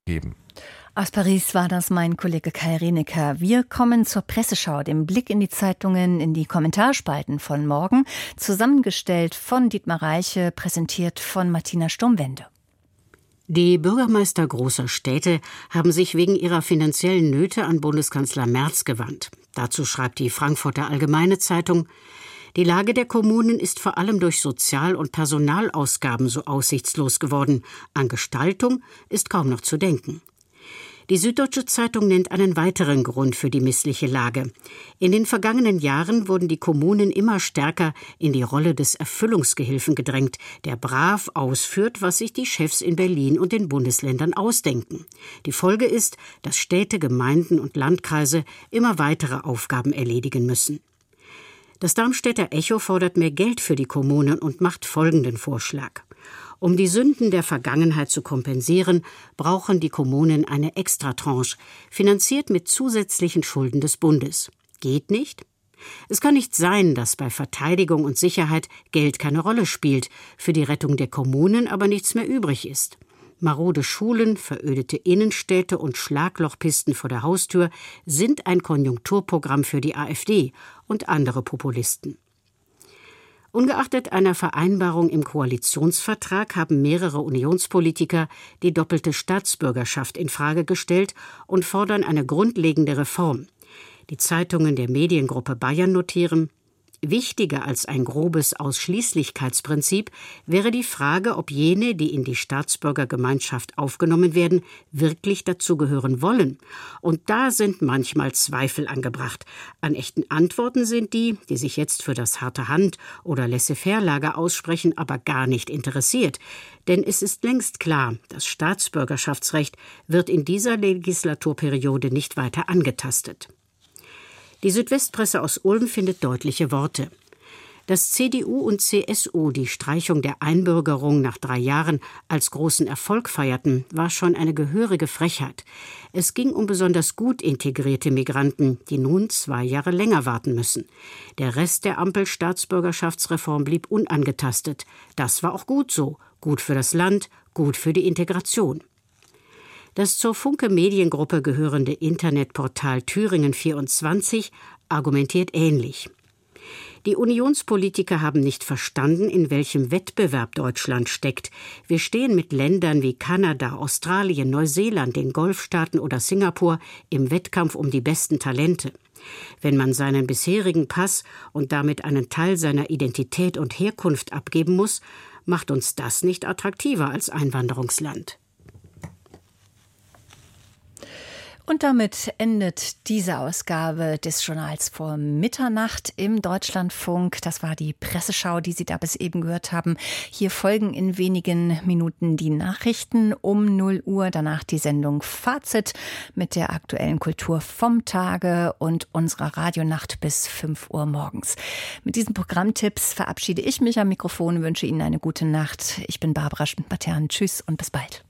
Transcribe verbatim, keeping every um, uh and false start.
geben. Aus Paris war das mein Kollege Kai Reneker. Wir kommen zur Presseschau, dem Blick in die Zeitungen, in die Kommentarspalten von morgen, zusammengestellt von Dietmar Reiche, präsentiert von Martina Sturmwende. Die Bürgermeister großer Städte haben sich wegen ihrer finanziellen Nöte an Bundeskanzler Merz gewandt. Dazu schreibt die Frankfurter Allgemeine Zeitung: Die Lage der Kommunen ist vor allem durch Sozial- und Personalausgaben so aussichtslos geworden. An Gestaltung ist kaum noch zu denken. Die Süddeutsche Zeitung nennt einen weiteren Grund für die missliche Lage. In den vergangenen Jahren wurden die Kommunen immer stärker in die Rolle des Erfüllungsgehilfen gedrängt, der brav ausführt, was sich die Chefs in Berlin und den Bundesländern ausdenken. Die Folge ist, dass Städte, Gemeinden und Landkreise immer weitere Aufgaben erledigen müssen. Das Darmstädter Echo fordert mehr Geld für die Kommunen und macht folgenden Vorschlag: Um die Sünden der Vergangenheit zu kompensieren, brauchen die Kommunen eine Extratranche, finanziert mit zusätzlichen Schulden des Bundes. Geht nicht? Es kann nicht sein, dass bei Verteidigung und Sicherheit Geld keine Rolle spielt, für die Rettung der Kommunen aber nichts mehr übrig ist. Marode Schulen, verödete Innenstädte und Schlaglochpisten vor der Haustür sind ein Konjunkturprogramm für die AfD und andere Populisten. Ungeachtet einer Vereinbarung im Koalitionsvertrag haben mehrere Unionspolitiker die doppelte Staatsbürgerschaft infrage gestellt und fordern eine grundlegende Reform. Die Zeitungen der Mediengruppe Bayern notieren: Wichtiger als ein grobes Ausschließlichkeitsprinzip wäre die Frage, ob jene, die in die Staatsbürgergemeinschaft aufgenommen werden, wirklich dazugehören wollen. Und da sind manchmal Zweifel angebracht. An echten Antworten sind die, die sich jetzt für das harte Hand- oder Laissez-faire-Lager aussprechen, aber gar nicht interessiert. Denn es ist längst klar, das Staatsbürgerschaftsrecht wird in dieser Legislaturperiode nicht weiter angetastet. Die Südwestpresse aus Ulm findet deutliche Worte. Dass C D U und C S U die Streichung der Einbürgerung nach drei Jahren als großen Erfolg feierten, war schon eine gehörige Frechheit. Es ging um besonders gut integrierte Migranten, die nun zwei Jahre länger warten müssen. Der Rest der Ampel-Staatsbürgerschaftsreform blieb unangetastet. Das war auch gut so. Gut für das Land, gut für die Integration. Das zur Funke Mediengruppe gehörende Internetportal Thüringen vierundzwanzig argumentiert ähnlich. Die Unionspolitiker haben nicht verstanden, in welchem Wettbewerb Deutschland steckt. Wir stehen mit Ländern wie Kanada, Australien, Neuseeland, den Golfstaaten oder Singapur im Wettkampf um die besten Talente. Wenn man seinen bisherigen Pass und damit einen Teil seiner Identität und Herkunft abgeben muss, macht uns das nicht attraktiver als Einwanderungsland. Und damit endet diese Ausgabe des Journals vor Mitternacht im Deutschlandfunk. Das war die Presseschau, die Sie da bis eben gehört haben. Hier folgen in wenigen Minuten die Nachrichten um null Uhr. Danach die Sendung Fazit mit der aktuellen Kultur vom Tage und unserer Radionacht bis fünf Uhr morgens. Mit diesen Programmtipps verabschiede ich mich am Mikrofon, wünsche Ihnen eine gute Nacht. Ich bin Barbara Schmidt-Matern. Tschüss und bis bald.